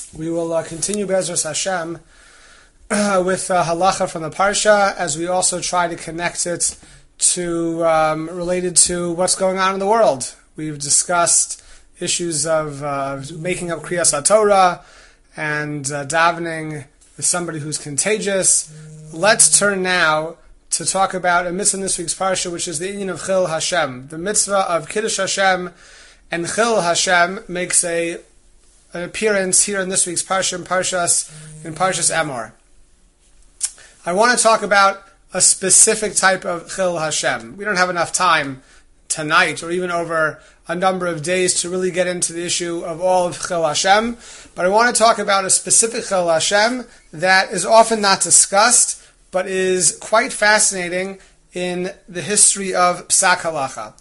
We will continue Be'ezras Hashem with halacha from the parsha, as we also try to connect it to related to what's going on in the world. We've discussed issues of making up Kriyas HaTorah and davening with somebody who's contagious. Let's turn now to talk about a mitzvah in this week's parsha, which is the inyan of Chil Hashem. The mitzvah of Kiddush Hashem and Chil Hashem makes an appearance here in this week's parsha, in Parshas Emor. I want to talk about a specific type of Chil Hashem. We don't have enough time tonight, or even over a number of days, to really get into the issue of all of Chil Hashem, but I want to talk about a specific Chil Hashem that is often not discussed, but is quite fascinating in the history of Psak Halacha.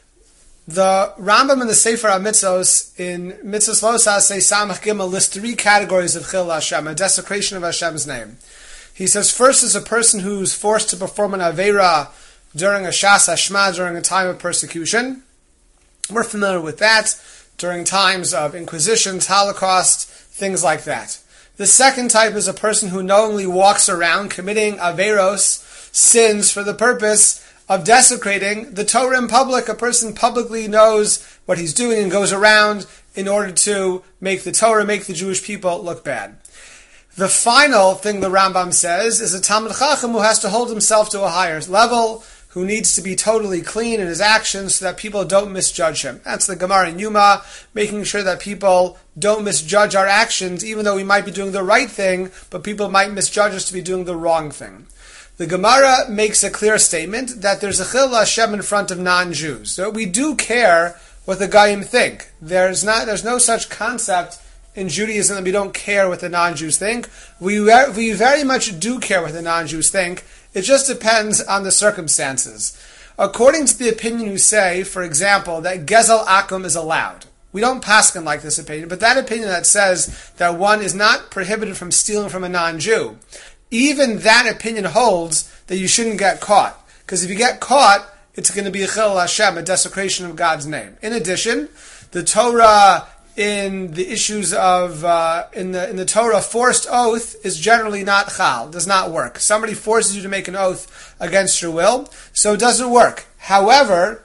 The Rambam in the Sefer HaMitzvos in Mitzvos Lo Saseh Samach Gimel lists three categories of Chil Hashem, a desecration of Hashem's name. He says first is a person who's forced to perform an Aveira during a Shas Hashma, during a time of persecution. We're familiar with that during times of inquisitions, Holocaust, things like that. The second type is a person who knowingly walks around committing Aveiros, sins, for the purpose of desecrating the Torah in public. A person publicly knows what he's doing and goes around in order to make the Torah, make the Jewish people look bad. The final thing the Rambam says is a Talmid Chacham who has to hold himself to a higher level, who needs to be totally clean in his actions so that people don't misjudge him. That's the Gemara in Yuma, making sure that people don't misjudge our actions, even though we might be doing the right thing, but people might misjudge us to be doing the wrong thing. The Gemara makes a clear statement that there's a Chil Hashem in front of non-Jews. So we do care what the Goyim think. There's no such concept in Judaism that we don't care what the non-Jews think. We very much do care what the non-Jews think. It just depends on the circumstances. According to the opinion who say, for example, that Gezel Akum is allowed. We don't paskin like this opinion, but that opinion that says that one is not prohibited from stealing from a non-Jew, even that opinion holds that you shouldn't get caught. Because if you get caught, it's going to be a Chil Hashem, a desecration of God's name. In addition, the Torah in the issues of in the Torah, forced oath is generally not chal, does not work. Somebody forces you to make an oath against your will, so it doesn't work. However,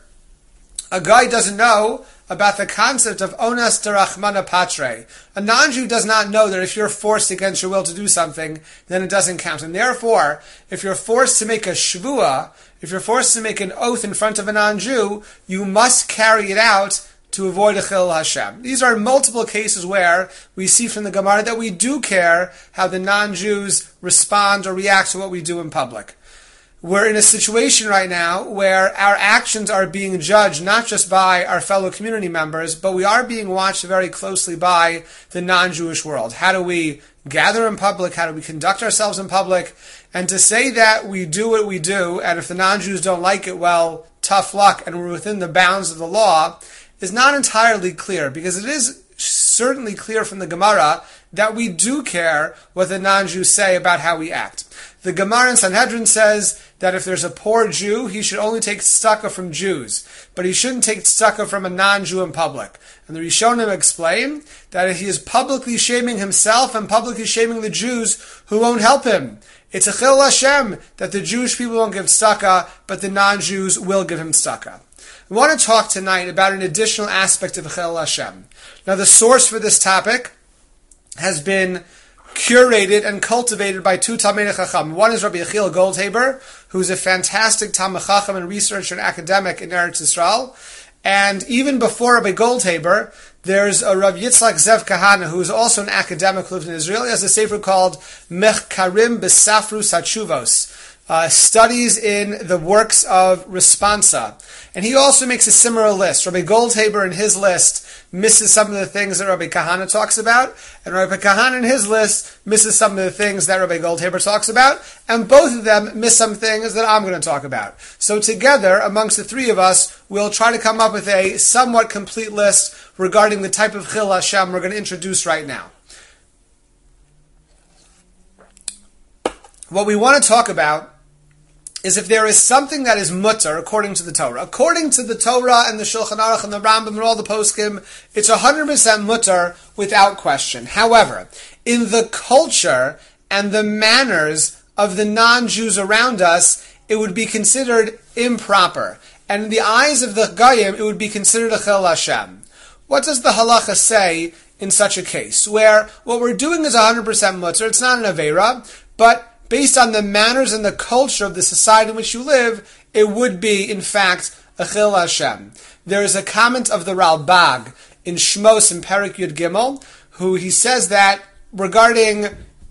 a guy doesn't know about the concept of onas derachmana patre. A non-Jew does not know that if you're forced against your will to do something, then it doesn't count. And therefore, if you're forced to make a shvua, if you're forced to make an oath in front of a non-Jew, you must carry it out to avoid a Chil Hashem. These are multiple cases where we see from the Gemara that we do care how the non-Jews respond or react to what we do in public. We're in a situation right now where our actions are being judged not just by our fellow community members, but we are being watched very closely by the non-Jewish world. How do we gather in public? How do we conduct ourselves in public? And to say that we do what we do, and if the non-Jews don't like it, well, tough luck, and we're within the bounds of the law, is not entirely clear, because it is certainly clear from the Gemara that we do care what the non-Jews say about how we act. The Gemara in Sanhedrin says that if there's a poor Jew, he should only take tzedakah from Jews, but he shouldn't take tzedakah from a non-Jew in public. And the Rishonim explain that if he is publicly shaming himself and publicly shaming the Jews who won't help him, it's a Chil Hashem that the Jewish people won't give tzedakah, but the non-Jews will give him tzedakah. We want to talk tonight about an additional aspect of Chil Hashem. Now, the source for this topic has been curated and cultivated by two Talmidei Chacham. One is Rabbi Yechiel Goldhaber, who's a fantastic Talmid Chacham and researcher and academic in Eretz Yisrael. And even before Rabbi Goldhaber, there's a Rabbi Yitzchak Zev Kahana, who is also an academic who lives in Israel. He has a sefer called Mechkarim B'Safrus HaTshuvos, studies in the works of Responsa. And he also makes a similar list. Rabbi Goldhaber in his list misses some of the things that Rabbi Kahana talks about, and Rabbi Kahana in his list misses some of the things that Rabbi Goldhaber talks about, and both of them miss some things that I'm going to talk about. So together, amongst the three of us, we'll try to come up with a somewhat complete list regarding the type of Chil Hashem we're going to introduce right now. What we want to talk about is if there is something that is mutter according to the Torah. According to the Torah and the Shulchan Aruch and the Rambam and all the poskim, it's 100% mutter without question. However, in the culture and the manners of the non-Jews around us, it would be considered improper. And in the eyes of the Goyim, it would be considered a Chil Hashem. What does the halacha say in such a case? Where what we're doing is 100% mutter, it's not an Aveira, but based on the manners and the culture of the society in which you live, it would be, in fact, a Chil Hashem. There is a comment of the Ralbag in Shmos in Perek Yud Gimel, who he says that regarding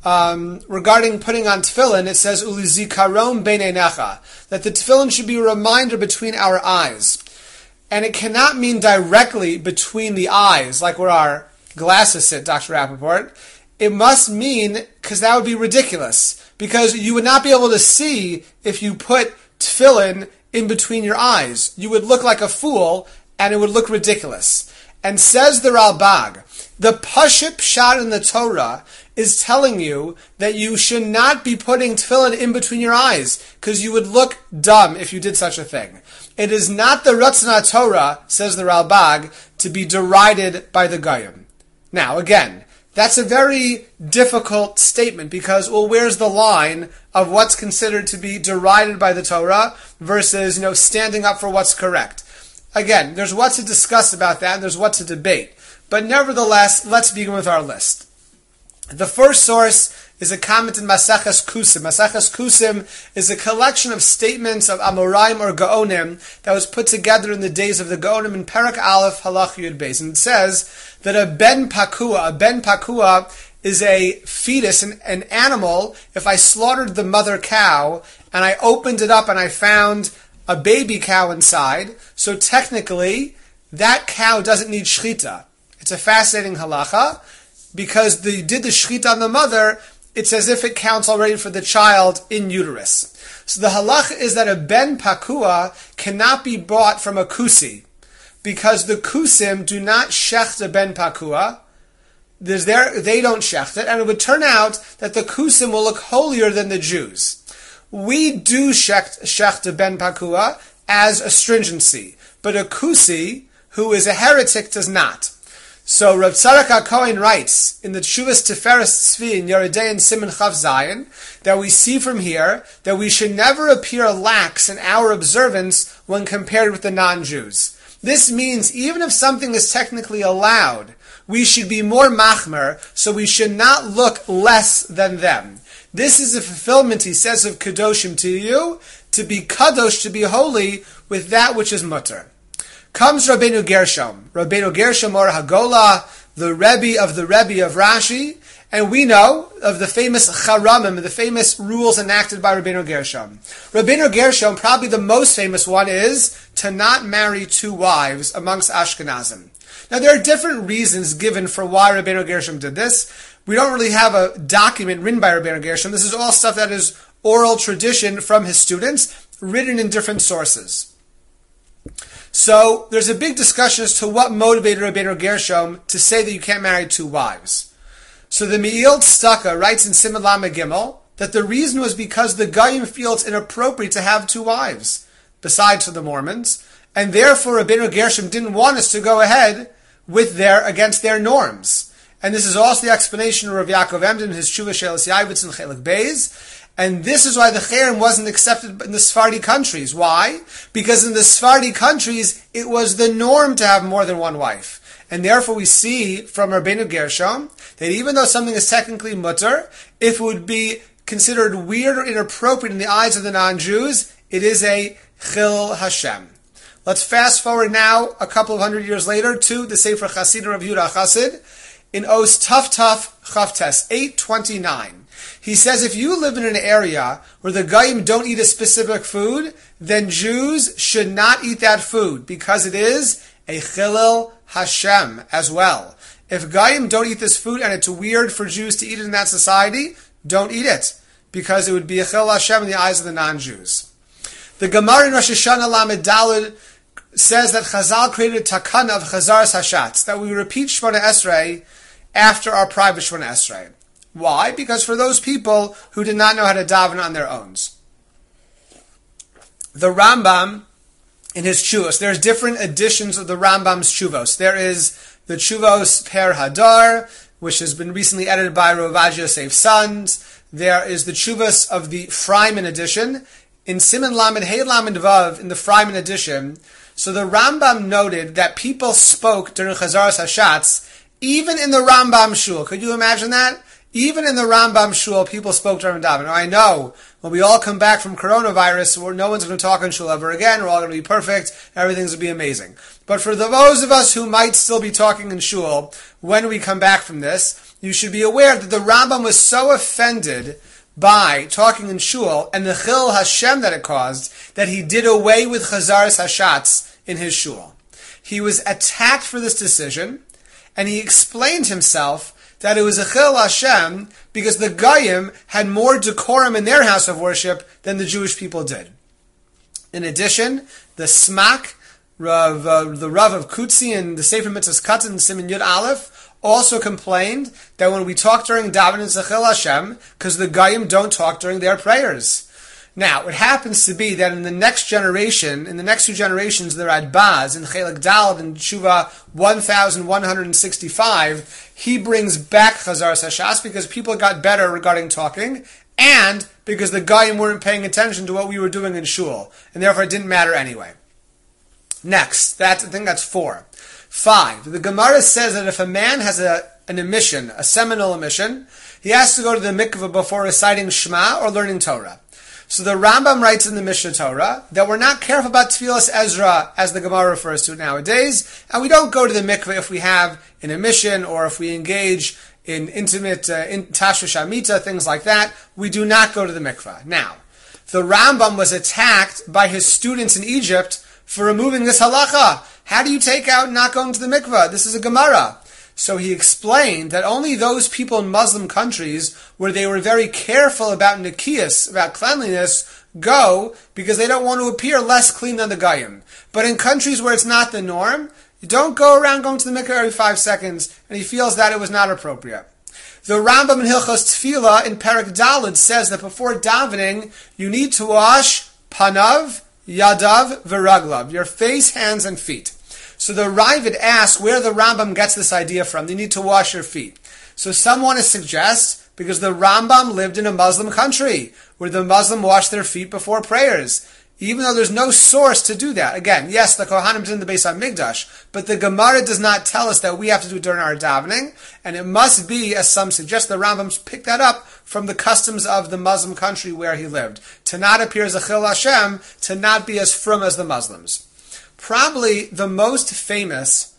putting on tefillin, it says, Ulizikaron beineinecha, that the tefillin should be a reminder between our eyes. And it cannot mean directly between the eyes, like where our glasses sit, Dr. Rappaport. It must mean, because that would be ridiculous, because you would not be able to see if you put tefillin in between your eyes. You would look like a fool, and it would look ridiculous. And says the Ralbag, the Pashut Pshat in the Torah is telling you that you should not be putting tefillin in between your eyes, because you would look dumb if you did such a thing. It is not the Ratzon Torah, says the Ralbag, to be derided by the Goyim. Now, again, that's a very difficult statement because, well, where's the line of what's considered to be derided by the Torah versus, standing up for what's correct? Again, there's what to discuss about that and there's what to debate. But nevertheless, let's begin with our list. The first source is a comment in Maseches Kusim. Maseches Kusim is a collection of statements of Amoraim or Gaonim that was put together in the days of the Gaonim in Perek Aleph Halach Yud Beis. And it says that a ben pakua is a fetus, an animal. If I slaughtered the mother cow and I opened it up and I found a baby cow inside, so technically that cow doesn't need shchita. It's a fascinating halacha because they did the shchita on the mother. It's as if it counts already for the child in uterus. So the halacha is that a ben pakua cannot be bought from a kusi, because the kusim do not shecht a ben pakua. They don't shecht it, and it would turn out that the kusim will look holier than the Jews. We do shecht a ben pakua as a stringency, but a kusi, who is a heretic, does not. So Rav Tzadok HaKohen writes in the Tshuvas Tiferes Tzvi in Yeridei and Siman Chav Zayin that we see from here that we should never appear lax in our observance when compared with the non-Jews. This means even if something is technically allowed, we should be more machmer, so we should not look less than them. This is a fulfillment, he says, of Kedoshim to you, to be kadosh, to be holy, with that which is mutter. Comes Rabbeinu Gershom Or Hagola, the Rebbe of Rashi, and we know of the famous Charamim, the famous rules enacted by Rabbeinu Gershom. Rabbeinu Gershom, probably the most famous one, is to not marry two wives amongst Ashkenazim. Now there are different reasons given for why Rabbeinu Gershom did this. We don't really have a document written by Rabbeinu Gershom. This is all stuff that is oral tradition from his students, written in different sources. So there's a big discussion as to what motivated Rabbeinu Gershom to say that you can't marry two wives. So the Me'il Tzedakah writes in Siman Lamed Gimel that the reason was because the Goyim feel it's inappropriate to have two wives, besides for the Mormons, and therefore Rabbeinu Gershom didn't want us to go ahead with against their norms. And this is also the explanation of Rav Yaakov Emden in his Tshuva Shelas Yavitz in Chelik Beis. And this is why the Cherem wasn't accepted in the Sephardi countries. Why? Because in the Sephardi countries, it was the norm to have more than one wife. And therefore we see from Rabbeinu Gershom that even though something is technically mutter, if it would be considered weird or inappropriate in the eyes of the non-Jews, it is a Chil Hashem. Let's fast forward now a couple of hundred years later to the Sefer Chasidim of Yehuda Chassid in Os Taf Chavtes 829. He says if you live in an area where the Goyim don't eat a specific food, then Jews should not eat that food because it is a Chilul Hashem as well. If Goyim don't eat this food and it's weird for Jews to eat it in that society, don't eat it because it would be a Chilul Hashem in the eyes of the non-Jews. The Gemara in Rosh Hashanah Lamed Daled says that Chazal created a takana of Chazaras Hashatz, that we repeat Shemona Esrei after our private Shemona Esrei. Why? Because for those people who did not know how to daven on their own. the Rambam, in his Chuvos, there's different editions of the Rambam's Chuvos. There is the Chuvos Per Hadar, which has been recently edited by Rav Ovadia Yosef's sons. There is the Chuvos of the Freiman edition. In Siman Lamed Hey Lamed Vav, in the Freiman edition, so the Rambam noted that people spoke during Chazaras Hashatz, even in the Rambam Shul. Could you imagine that? Even in the Rambam Shul, people spoke during davening. Now, I know, when we all come back from coronavirus, no one's going to talk in Shul ever again, we're all going to be perfect, everything's going to be amazing. But for those of us who might still be talking in Shul, when we come back from this, you should be aware that the Rambam was so offended by talking in Shul, and the Chil Hashem that it caused, that he did away with Chazaras Hashatz in his Shul. He was attacked for this decision, and he explained himself that it was a Chil Hashem because the Goyim had more decorum in their house of worship than the Jewish people did. In addition, the Smak, the Rav of Kutzi and the Sefer Mitzvahs Katan, Siman Yud Aleph, also complained that when we talk during davening, it's a Chil Hashem because the Goyim don't talk during their prayers. Now, it happens to be that in the next generation, in the next two generations, the Radbaz, in Chelik Daled, in Tshuva 1165, he brings back Chazaras Hashatz because people got better regarding talking, and because the Goyim weren't paying attention to what we were doing in Shul, and therefore it didn't matter anyway. Next, I think that's 4. 5. The Gemara says that if a man has an emission, a seminal emission, he has to go to the mikveh before reciting Shema or learning Torah. So the Rambam writes in the Mishnah Torah that we're not careful about Tfilas Ezra, as the Gemara refers to it nowadays, and we don't go to the mikveh if we have an emission or if we engage in intimate tashmish amita, things like that. We do not go to the mikveh. Now, the Rambam was attacked by his students in Egypt for removing this halacha. How do you take out not going to the mikveh? This is a Gemara. So he explained that only those people in Muslim countries where they were very careful about nikiyas, about cleanliness, go because they don't want to appear less clean than the Goyim. But in countries where it's not the norm, you don't go around going to the mikveh every 5 seconds, and he feels that it was not appropriate. The Rambam in Hilchos Tefillah in Perek Daled says that before davening, you need to wash panav, yadav, v'raglav, your face, hands, and feet. So the Ravid asks where the Rambam gets this idea from. You need to wash your feet. So some want to suggest because the Rambam lived in a Muslim country where the Muslim washed their feet before prayers. Even though there's no source to do that. Again, yes, the Kohanim did in the Beis HaMikdash, but the Gemara does not tell us that we have to do it during our davening, and it must be, as some suggest, the Rambam picked that up from the customs of the Muslim country where he lived. To not appear as a Chil Hashem, to not be as frum as the Muslims. Probably the most famous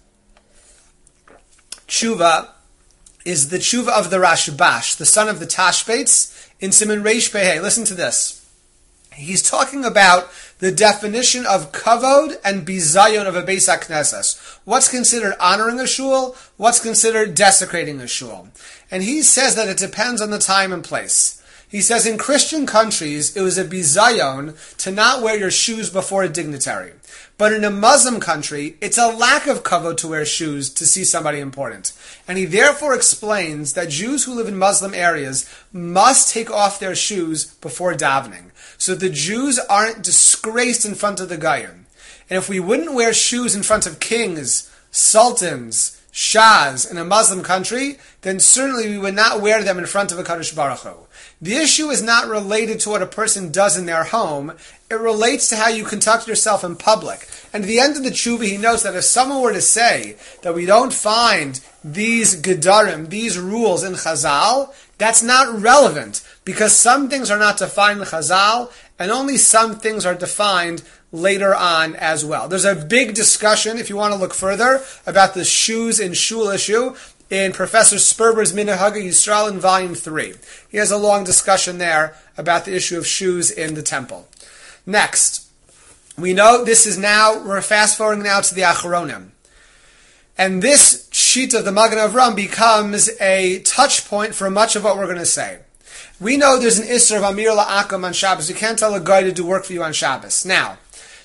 tshuva is the tshuva of the Rashbash, the son of the Tashbates, in Siman Reish Pehei. Listen to this. He's talking about the definition of kavod and bizayon of a Beis HaKnesses. What's considered honoring a shul? What's considered desecrating a shul? And he says that it depends on the time and place. He says in Christian countries, it was a bizayon to not wear your shoes before a dignitary. But in a Muslim country, it's a lack of kavod to wear shoes to see somebody important. And he therefore explains that Jews who live in Muslim areas must take off their shoes before davening, so the Jews aren't disgraced in front of the Goyim. And if we wouldn't wear shoes in front of kings, sultans, shahs in a Muslim country, then certainly we would not wear them in front of a Kadosh Baruch Hu. The issue is not related to what a person does in their home. It relates to how you conduct yourself in public. And at the end of the tshuva, he notes that if someone were to say that we don't find these gedarim, these rules in Chazal, that's not relevant, because some things are not defined in Chazal, and only some things are defined later on as well. There's a big discussion, if you want to look further, about the shoes in shul issue in Professor Sperber's Minhag Yisrael in Volume 3. He has a long discussion there about the issue of shoes in the temple. Next, we know we're fast forwarding now to the Acharonim. And this sheet of the Magen Avram becomes a touch point for much of what we're going to say. We know there's an Isser of Amir La'akum on Shabbos. You can't tell a guy to do work for you on Shabbos. Now,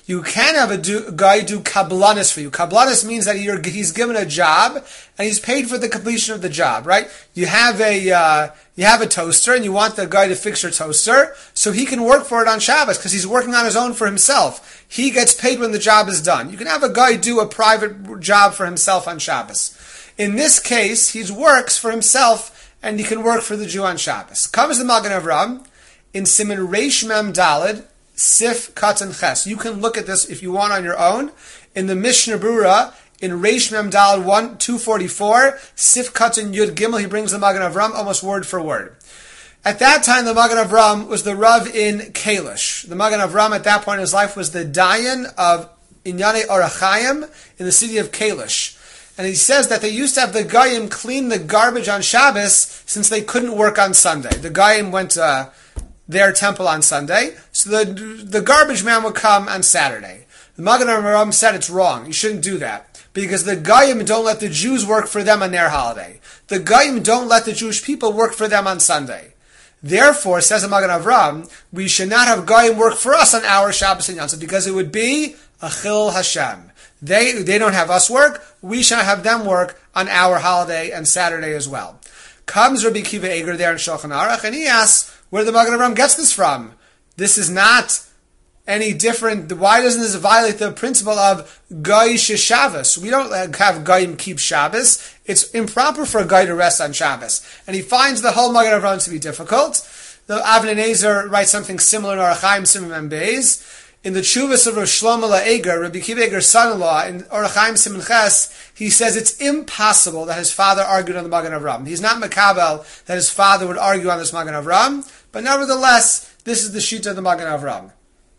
You can have a guy do kablanis for you. Kablanis means that he's given a job and he's paid for the completion of the job, right? You have a toaster and you want the guy to fix your toaster so he can work for it on Shabbos because he's working on his own for himself. He gets paid when the job is done. You can have a guy do a private job for himself on Shabbos. In this case, he works for himself and he can work for the Jew on Shabbos. Comes the Magen Avraham in Siman Reish Mem Daled, Sif Katan Ches. You can look at this if you want on your own. In the Mishnah Brura, in Reish Mem Daled 244, Sif Katan Yud Gimel, he brings the Magen Avraham almost word for word. At that time, the Magen Avraham was the Rav in Kalish. The Magen Avraham at that point in his life was the Dayan of Inyane Orach Chaim in the city of Kalish. And he says that they used to have the Goyim clean the garbage on Shabbos since they couldn't work on Sunday. The Goyim went to their temple on Sunday, so the garbage man would come on Saturday. The Magen Avraham said it's wrong. You shouldn't do that because the Goyim don't let the Jews work for them on their holiday. The Goyim don't let the Jewish people work for them on Sunday. Therefore, says the Magen Avraham, we should not have Goyim work for us on our Shabbos and Yom Tov because it would be a Chil Hashem. They don't have us work. We should have them work on our holiday and Saturday as well. Comes Rabbi Kiva Eger there in Shulchan Aruch and he asks where the Magen Avraham gets this from. This is not any different. Why doesn't this violate the principle of Goy Shabbos? We don't have Goyim keep Shabbos. It's improper for a guy to rest on Shabbos. And he finds the whole Magen Avraham to be difficult. The Avnei Nezer writes something similar in Orach Chaim Siman Mem Beis. In the Tshuvas of Rosh Shlomo LaEger, Rabbi Kiva Eger's son-in-law, in Orach Chaim Siman Ches, he says it's impossible that his father argued on the Magen Avraham. He's not Makabel that his father would argue on this Magen Avraham, but nevertheless, this is the sheet of the Magen Avraham.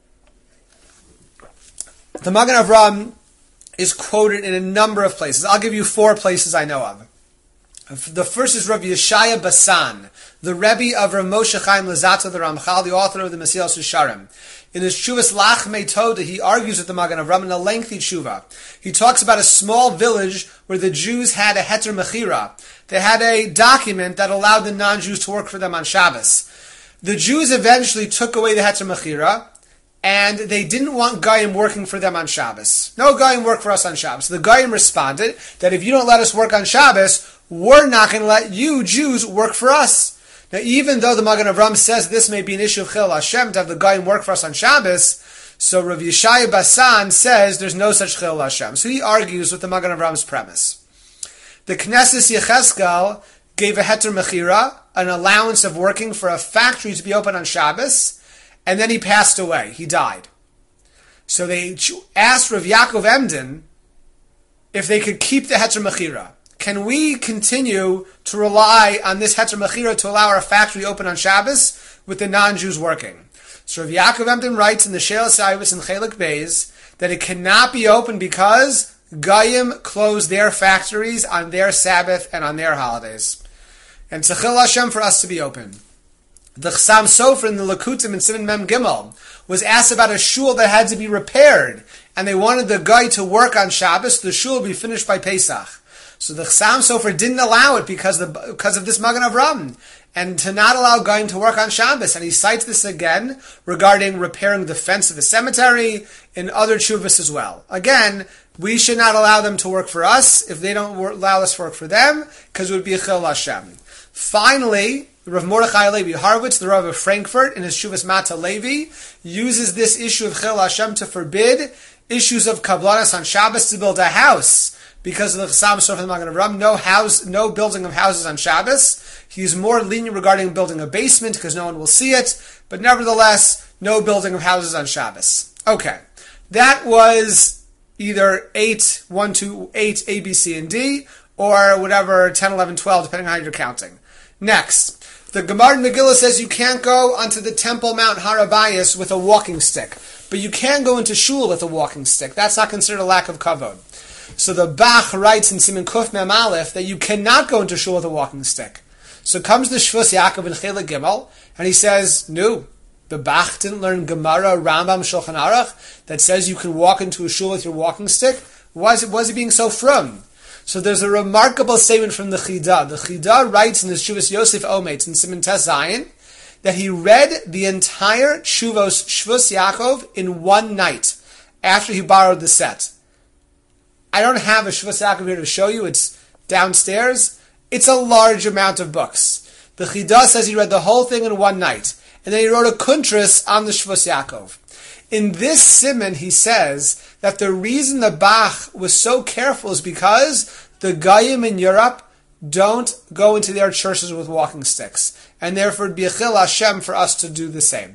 The Magen Avraham is quoted in a number of places. I'll give you 4 places I know of. The first is Rav Yeshaya Basan, the Rebbe of Rav Moshe Chaim Luzzatto, the Ramchal, the author of the Mesilas Yesharim. In his Tshuvas Lachmei Toda, he argues with the Magen Avraham in a lengthy tshuva. He talks about a small village where the Jews had a heter mechira. They had a document that allowed the non-Jews to work for them on Shabbos. The Jews eventually took away the heter mechira, and they didn't want Goyim working for them on Shabbos. No Goyim work for us on Shabbos. The Goyim responded that if you don't let us work on Shabbos, we're not going to let you Jews work for us. Now, even though the Magen Avraham says this may be an issue of Chil Hashem to have the Goyim work for us on Shabbos, so Rav Yeshaya Basan says there's no such Chil Hashem. So he argues with the Magen Avraham's premise. The Knesset Yechezkel gave a heter mechira, an allowance of working for a factory to be open on Shabbos, and then he passed away. He died. So they asked Rav Yaakov Emden if they could keep the heter mechira. Can we continue to rely on this heter mechira to allow our factory open on Shabbos with the non-Jews working? So Rav Yaakov Emden writes in the She'elas Ayvus in Chelik Beis that it cannot be open because Goyim close their factories on their Sabbath and on their holidays. And it's a Chil Hashem for us to be open. The Chassam Sofer in the Lakutim in Siman Mem Gimel was asked about a shul that had to be repaired, and they wanted the guy to work on Shabbos, the shul would be finished by Pesach. So the Chassam Sofer didn't allow it because of this Magen Avraham, and to not allow Goyim to work on Shabbos. And he cites this again regarding repairing the fence of the cemetery in other tshuvas as well. Again, we should not allow them to work for us if they don't allow us to work for them, because it would be a Chil Hashem. Finally, Rav Mordechai Levi Horowitz, the Rav of Frankfurt, in his Shuvas Mata Levi, uses this issue of Chil Hashem to forbid issues of kablanas on Shabbos to build a house. Because of the Chassam Sofer of the Magen Avraham, no building of houses on Shabbos. He's more lenient regarding building a basement because no one will see it. But nevertheless, no building of houses on Shabbos. Okay. That was either 8, 1, 2, 8, A, B, C, and D, or whatever, 10, 11, 12, depending on how you're counting. Next. The Gemara in Megillah says you can't go onto the Temple Mount Har Habayis with a walking stick. But you can go into shul with a walking stick. That's not considered a lack of kavod. So the Bach writes in Siman Kuf Mem Aleph that you cannot go into shul with a walking stick. So comes the Shvus Yaakov in Chelik Gimel, and he says, no, the Bach didn't learn Gemara, Rambam, Shulchan Aruch, that says you can walk into a shul with your walking stick. Why is he being so frum? So there's a remarkable statement from the Chida. The Chida writes in his Shuvas Yosef Ometz in Siman Tes Zayin that he read the entire Shuvos Shvus Yaakov in one night. after he borrowed the set. I don't have a Shvus Yaakov here to show you. It's downstairs. It's a large amount of books. The Chidah says he read the whole thing in one night. And then he wrote a kuntras on the Shvus Yaakov. In this siman, he says that the reason the Bach was so careful is because the Goyim in Europe don't go into their churches with walking sticks. And therefore, it'd be a chil Hashem for us to do the same.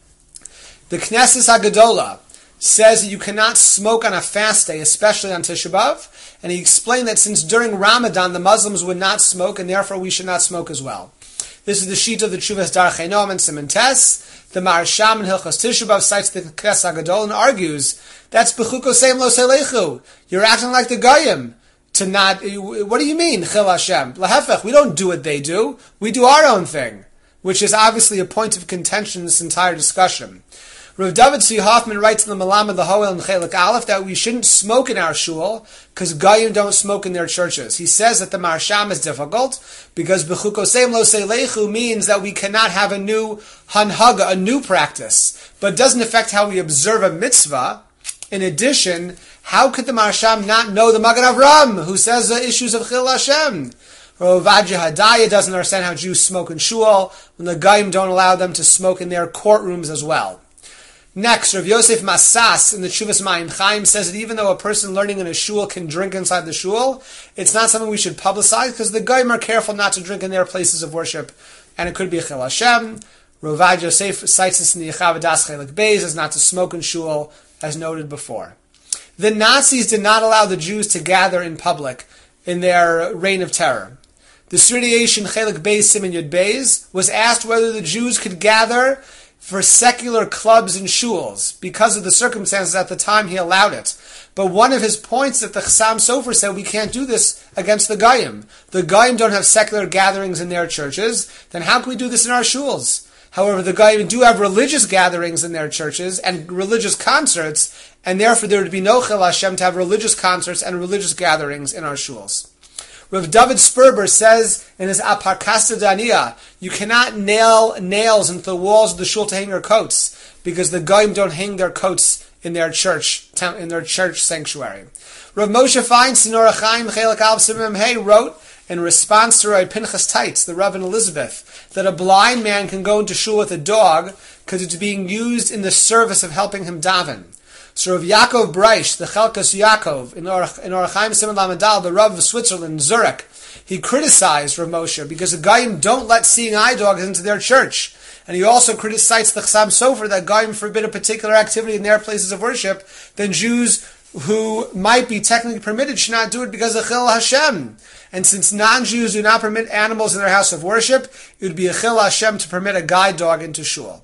The Knesset HaGadola says that you cannot smoke on a fast day, especially on Tisha B'Av. And he explained that since during Ramadan, the Muslims would not smoke, and therefore we should not smoke as well. This is the sheet of the Tshuvas Darchei Noam and Siman Tes. The Maharsham in Hilchos Tisha B'Av cites the Knesset HaGadola and argues, that's B'chukoseim lo selechu. You're acting like the Goyim. To not, what do you mean, Chil Hashem? Lahefech, we don't do what they do. We do our own thing, which is obviously a point of contention in this entire discussion. Rav David Tzvi Hoffman writes in the Malamed the Hoel and Chelik Aleph that we shouldn't smoke in our shul because Goyim don't smoke in their churches. He says that the Marsham is difficult because B'chukoseim lo selechu means that we cannot have a new hanhaga, a new practice, but it doesn't affect how we observe a mitzvah. In addition, how could the Marsham not know the Magen Avram, who says the issues of Chil Hashem? Rav Ovadia Hadaya doesn't understand how Jews smoke in shul when the Goyim don't allow them to smoke in their courtrooms as well. Next, Rav Yosef Masas in the Tshuvas Mayim Chaim says that even though a person learning in a shul can drink inside the shul, it's not something we should publicize because the Goyim are careful not to drink in their places of worship, and it could be a Chil Hashem. Rav Ovadia Yosef cites this in the Yechav Das Chelik Beis as not to smoke in shul, as noted before. The Nazis did not allow the Jews to gather in public in their reign of terror. The Sridiyation Chelik Beis Siman Yud Beis was asked whether the Jews could gather for secular clubs and shuls. Because of the circumstances at the time, he allowed it. But one of his points that the Chassam Sofer said, we can't do this against the Goyim. The Goyim don't have secular gatherings in their churches, then how can we do this in our shuls? However, the Goyim do have religious gatherings in their churches and religious concerts, and therefore there would be no Chil Hashem to have religious concerts and religious gatherings in our shuls. Rav David Sperber says in his Aparkasta Daniya, you cannot nail nails into the walls of the shul to hang your coats, because the Goyim don't hang their coats in their church sanctuary. Rav Moshe Feinstein Orach Chaim Chelik Aleph Siman Hey wrote in response to Rabbi Pinchas Teitz, the Rav in Elizabeth, that a blind man can go into shul with a dog because it's being used in the service of helping him daven. So Rav Yaakov Breish, the Chelkas Yaakov, in Orach Chaim Siman Lamadal, the Rav of Switzerland, Zurich, he criticized Rav Moshe because the Goyim don't let seeing eye dogs into their church. And he also criticized the Chassam Sofer that Goyim forbid a particular activity in their places of worship, then Jews who might be technically permitted should not do it because of Chil Hashem. And since non-Jews do not permit animals in their house of worship, it would be a Chil Hashem to permit a guide dog into shul.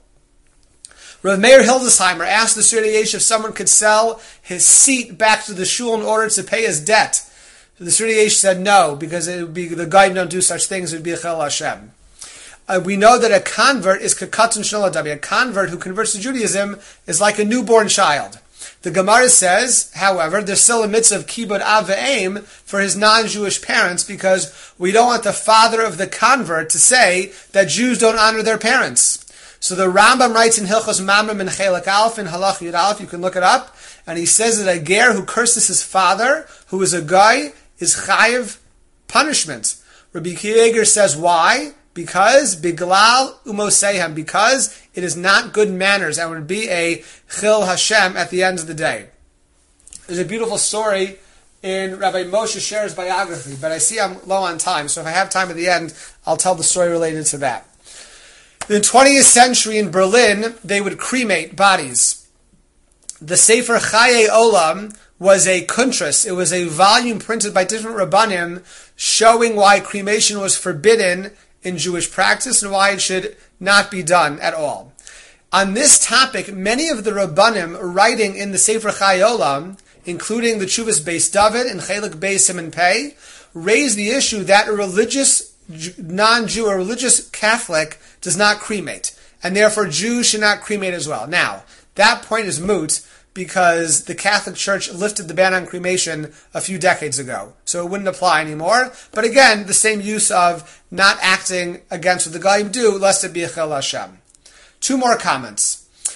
Rav Meir Hildesheimer asked the Sridei Yesh if someone could sell his seat back to the shul in order to pay his debt. So the Sridei Yesh said no, because it would be the Goyim don't do such things, it would be a Chil Hashem. We know that a convert is kakatan shnoladabi. A convert who converts to Judaism is like a newborn child. The Gemara says, however, there's still a mitzvah of kibud av ve'em for his non-Jewish parents because we don't want the father of the convert to say that Jews don't honor their parents. So the Rambam writes in Hilchos Mamrim in Chelik Aleph in Halach Yud Aleph, you can look it up, and he says that a ger who curses his father, who is a guy, is chayiv punishment. Rabbi Kiva says why? Because biglal umosehem, because it is not good manners and would be a chil Hashem at the end of the day. There's a beautiful story in Rabbi Moshe Sher's biography, but I see I'm low on time, so if I have time at the end, I'll tell the story related to that. In the 20th century in Berlin, they would cremate bodies. The Sefer Chaye Olam was a kuntras. It was a volume printed by different Rabbanim showing why cremation was forbidden in Jewish practice and why it should not be done at all. On this topic, many of the Rabbanim writing in the Sefer Chaye Olam, including the Tshuvas Beis David and Chelik Beis Siman Pei, raised the issue that a religious non-Jew, a religious Catholic, does not cremate, and therefore Jews should not cremate as well. Now, that point is moot because the Catholic Church lifted the ban on cremation a few decades ago, so it wouldn't apply anymore. But again, the same use of not acting against what the Goyim do, lest it be a Chil Hashem. Two more comments.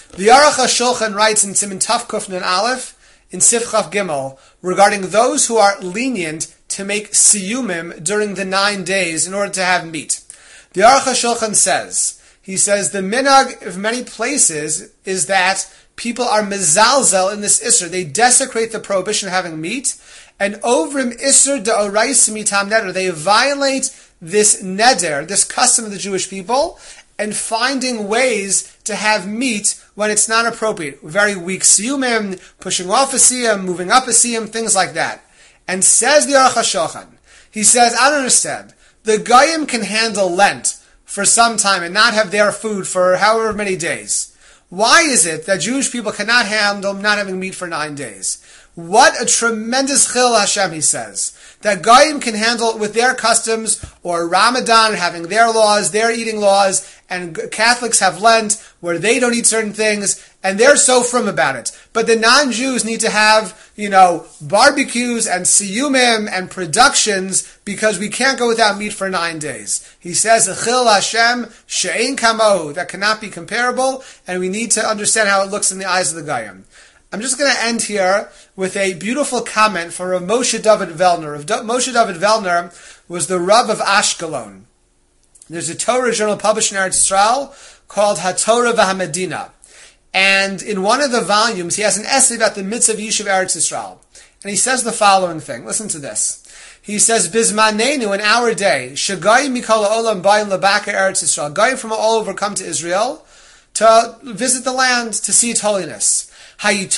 The Aruch HaShulchan writes in Siman Taf Kuf Nun Aleph, in Sif Chaf Gimel, regarding those who are lenient to make siyumim during the 9 days in order to have meat. The Aruch HaShulchan says, the minhag of many places is that people are mezalzel in this isser. They desecrate the prohibition of having meat, and ovrim isser de'oraisa mitam neder. They violate this neder, this custom of the Jewish people, and finding ways to have meat when it's not appropriate. Very weak siyumim, pushing off a siyum, moving up a siyum, things like that. And says the Aruch HaShulchan, he says, I don't understand. The Goyim can handle Lent for some time and not have their food for however many days. Why is it that Jewish people cannot handle not having meat for 9 days? What a tremendous chil Hashem, he says. That Goyim can handle it with their customs, or Ramadan having their laws, their eating laws, and Catholics have Lent where they don't eat certain things, and they're so frum about it. But the non-Jews need to have, barbecues and siyumim and productions because we can't go without meat for 9 days. He says, chil Hashem she'ein kamo, that cannot be comparable, and we need to understand how it looks in the eyes of the Goyim. I'm just going to end here with a beautiful comment from Rav Moshe David Velner. Moshe David Velner was the Rav of Ashkelon. There's a Torah journal published in Eretz Yisrael called HaTorah V'HaMedina. And in one of the volumes, he has an essay about the mitzvah of Yishuv Eretz Yisrael. And he says the following thing. Listen to this. He says, Bizmanenu, in our day, Shagayim Mikol Olam Bayim Labaka Eretz Yisrael. Goyim from all over come to Israel to visit the land, to see its holiness. How could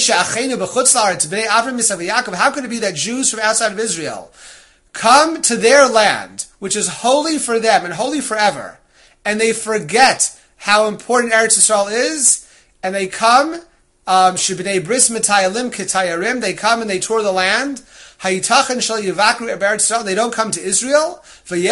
it be that Jews from outside of Israel come to their land, which is holy for them and holy forever, and they forget how important Eretz Yisrael is, and they come, they come and they tour the land, they don't come to Israel,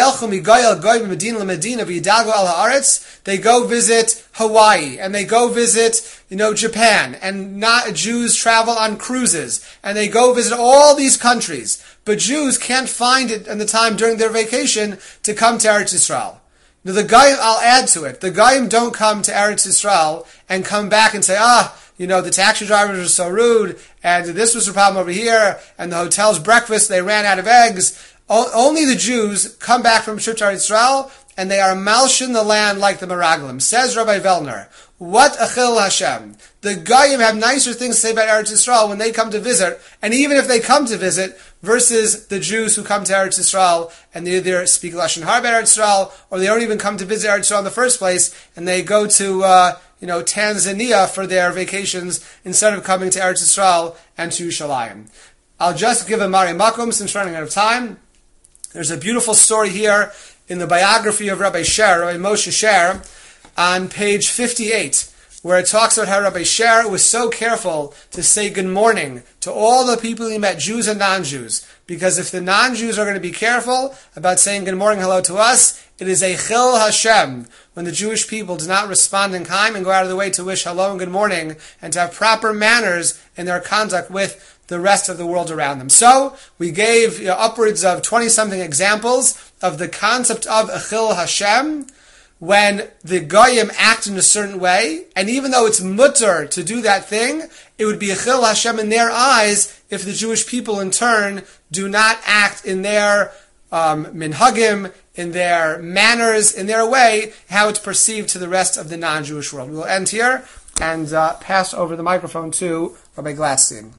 they go visit Hawaii, and they go visit, Japan, and not Jews travel on cruises, and they go visit all these countries, but Jews can't find it in the time during their vacation to come to Eretz Yisrael. Now the Goyim, I'll add to it, the Goyim don't come to Eretz Yisrael and come back and say, the taxi drivers were so rude, and this was a problem over here, and the hotel's breakfast, they ran out of eggs. Only the Jews come back from trip to Eretz Yisrael, and they are malshin the land like the Meraglim. Says Rabbi Velner, what a chil Hashem. The Goyim have nicer things to say about Eretz Yisrael when they come to visit, and even if they come to visit, versus the Jews who come to Eretz Yisrael, and they either speak Lashon Hara about Eretz Yisrael, or they don't even come to visit Eretz Yisrael in the first place, and they go to, Tanzania for their vacations instead of coming to Eretz Yisrael and to Yerushalayim. I'll just give a Mari Makom since running out of time. There's a beautiful story here in the biography of Rabbi Sher, Rabbi Moshe Sher, on page 58, where it talks about how Rabbi Sher was so careful to say good morning to all the people he met, Jews and non-Jews, because if the non-Jews are going to be careful about saying good morning, hello to us, it is a chil Hashem when the Jewish people do not respond in kind and go out of the way to wish hello and good morning and to have proper manners in their conduct with the rest of the world around them. So, we gave upwards of 20-something examples of the concept of a chil Hashem when the Goyim act in a certain way, and even though it's mutter to do that thing, it would be a chil Hashem in their eyes if the Jewish people in turn do not act in their minhagim, in their manners, in their way, how it's perceived to the rest of the non-Jewish world. We will end here and pass over the microphone to Rabbi Gladstein.